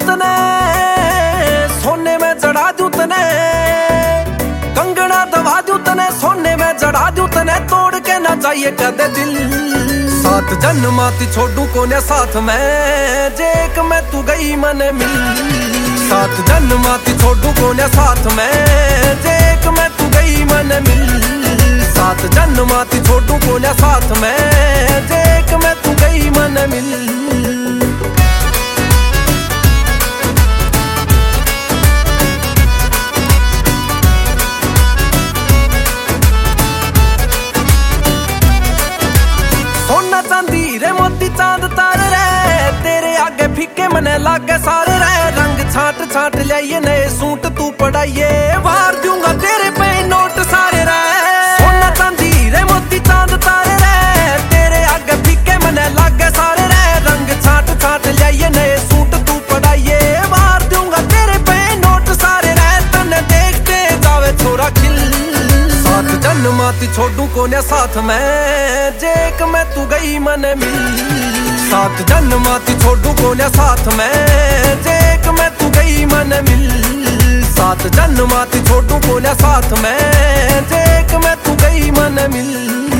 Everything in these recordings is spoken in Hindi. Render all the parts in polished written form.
तने, सोने में जड़ा दूं तने, कंगना दबा दूं तने, सोने में जड़ा दूं तने, तोड़ के ना जाइए कदे दिल। सात जन्माती छोड़ू कोने साथ में, जे एक में तू गई मन मिल। सात जन्माती छोड़ू कोने साथ में, जे एक में तू गई मन मिल। सात जन्माती छोड़ू कोने साथ में, जे एक में तू गई मन मिल। चांदी रे मोती चांद तारे रे, तेरे आगे फीके मने लागे सारे रे। रंग छाट छाट लियाइए नए सूट तू पढ़ाइए, वार दूंगा तेरे पे नोट सारे रे। सोना चांदी रे मोती चांद तारे रे, तेरे आगे फीके मने लागे सारे रे। रंग छाट छाट लियाइए नए सूट तू पढ़ाइए, वार दूंगा तेरे पे नोट सारे रे। तने देखते जावे छोरा खिल। सात जन्माती छोड़ू कोने साथ में, जे एक में तू गई मन मिल। सात जन्माती छोड़ू कोने साथ में, जे एक में तू गई मन मिल। सात जन्माती छोड़ू कोने साथ में, जे एक में तू गई मन मिल।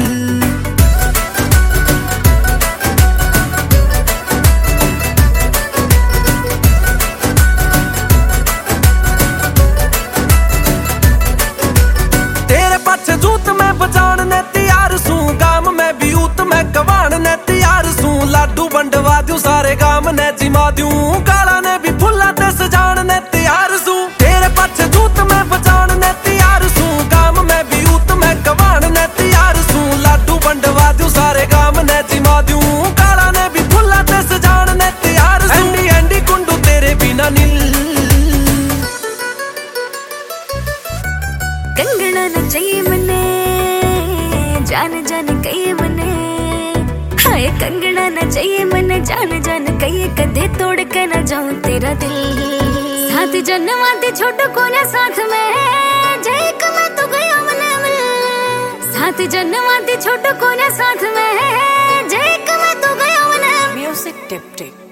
जूत में बजान ने तैयार सू, गाम में भी ऊत में गवान ने तैयार सू। लाडू बंडवा दूं सारे गाम ने जिमा दूं, काला ने भी फुल्ला ते सजान ने तैयार सू। तेरे पाछे जूत में बजान ने तैयार सू, गाम में भी ऊत में गवान ने तैयार सू। लाडू बंडवा दूं सारे गाम ने जिमा दूं, काला ने भी फुल्ला ते सजान ने तैयार सू। एंडी एंडी कुंडू तेरे बिना नील। कंगना न चाहिए मने, जान जान कहिए मने। हाय कंगना न चाहिए मने, जान जान कहिए, कदे तोड़ के न जाऊं तेरा दिल। सात जन्माती छोटू कोने साथ में, जे एक में तू गया मन मिल। सात जन्माती छोटू कोने साथ में, जे एक में तू गया मन। Music tip tip.